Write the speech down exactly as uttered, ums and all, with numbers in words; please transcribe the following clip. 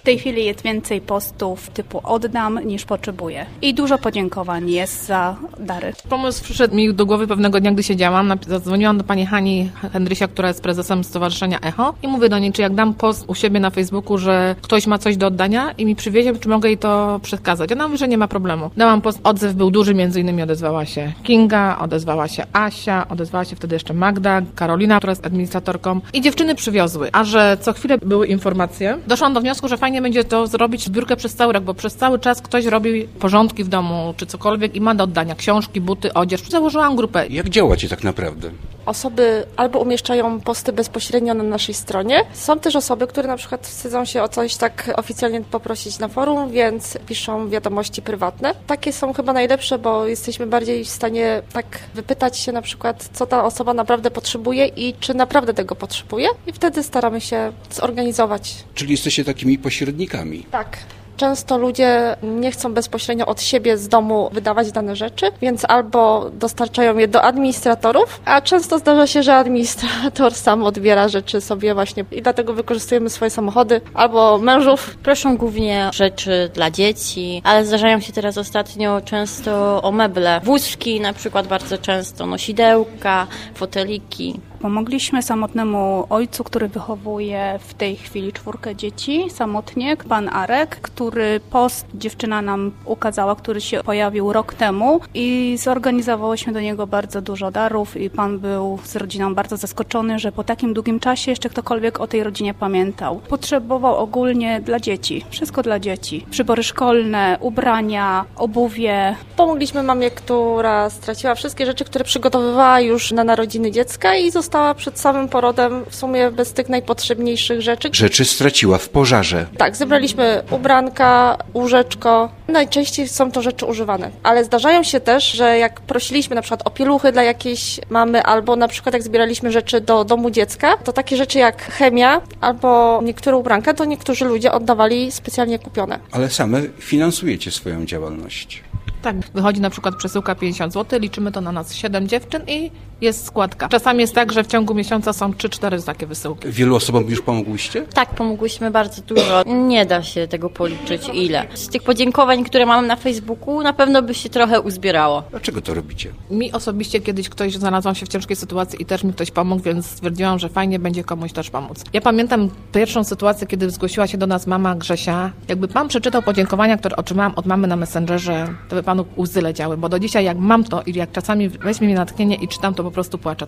W tej chwili jest więcej postów typu oddam niż potrzebuję. I dużo podziękowań jest za dary. Pomysł przyszedł mi do głowy pewnego dnia, gdy siedziałam. Zadzwoniłam do pani Hani Hendrysia, która jest prezesem Stowarzyszenia Echo i mówię do niej, czy jak dam post u siebie na Facebooku, że ktoś ma coś do oddania i mi przywiezie, czy mogę jej to przekazać. Ona mówi, że nie ma problemu. Dałam post, odzew był duży, między innymi odezwała się Kinga, odezwała się Asia, odezwała się wtedy jeszcze Magda, Karolina, która jest administratorką i dziewczyny przywiozły. A że co chwilę były informacje, doszłam do wniosku, że fajnie będzie to zrobić zbiórkę przez cały rok, bo przez cały czas ktoś robi porządki w domu, czy cokolwiek i ma do oddania książki, buty, odzież. Założyłam grupę. Jak działacie tak naprawdę? Osoby albo umieszczają posty bezpośrednio na naszej stronie. Są też osoby, które na przykład wstydzą się o coś tak oficjalnie poprosić na forum, więc piszą wiadomości prywatne. Takie są chyba najlepsze, bo jesteśmy bardziej w stanie tak wypytać się na przykład, co ta osoba naprawdę potrzebuje i czy naprawdę tego potrzebuje i wtedy staramy się zorganizować. Czyli jesteście takimi pośrednikami? Tak. Często ludzie nie chcą bezpośrednio od siebie z domu wydawać dane rzeczy, więc albo dostarczają je do administratorów, a często zdarza się, że administrator sam odbiera rzeczy sobie właśnie i dlatego wykorzystujemy swoje samochody albo mężów. Proszą głównie rzeczy dla dzieci, ale zdarzają się teraz ostatnio często o meble. Wózki na przykład bardzo często, nosidełka, foteliki. Pomogliśmy samotnemu ojcu, który wychowuje w tej chwili czwórkę dzieci, samotnie, pan Arek, który post dziewczyna nam ukazała, który się pojawił rok temu i zorganizowałyśmy do niego bardzo dużo darów i pan był z rodziną bardzo zaskoczony, że po takim długim czasie jeszcze ktokolwiek o tej rodzinie pamiętał. Potrzebował ogólnie dla dzieci, wszystko dla dzieci. Przybory szkolne, ubrania, obuwie. Pomogliśmy mamie, która straciła wszystkie rzeczy, które przygotowywała już na narodziny dziecka i została przed samym porodem w sumie bez tych najpotrzebniejszych rzeczy. Rzeczy straciła w pożarze. Tak, zebraliśmy ubranka, łóżeczko. Najczęściej są to rzeczy używane, ale zdarzają się też, że jak prosiliśmy na przykład o pieluchy dla jakiejś mamy albo na przykład jak zbieraliśmy rzeczy do domu dziecka, to takie rzeczy jak chemia albo niektóre ubranka, to niektórzy ludzie oddawali specjalnie kupione. Ale same finansujecie swoją działalność. Tak, wychodzi na przykład przesyłka pięćdziesiąt złotych, liczymy to na nas siedem dziewczyn i jest składka. Czasami jest tak, że w ciągu miesiąca są trzy cztery takie wysyłki. Wielu osobom już pomogłyście? Tak, pomogłyśmy bardzo dużo. Nie da się tego policzyć ile. Z tych podziękowań, które mamy na Facebooku, na pewno by się trochę uzbierało. Dlaczego to robicie? Mi osobiście kiedyś ktoś znalazłam się w ciężkiej sytuacji i też mi ktoś pomógł, więc stwierdziłam, że fajnie będzie komuś też pomóc. Ja pamiętam pierwszą sytuację, kiedy zgłosiła się do nas mama Grzesia. Jakby pan przeczytał podziękowania, które otrzymałam od mamy na Messengerze, to by panu łzy leciały, bo do dzisiaj jak mam to i jak czasami weźmie mnie natchnienie i czytam, to po prostu płaczę.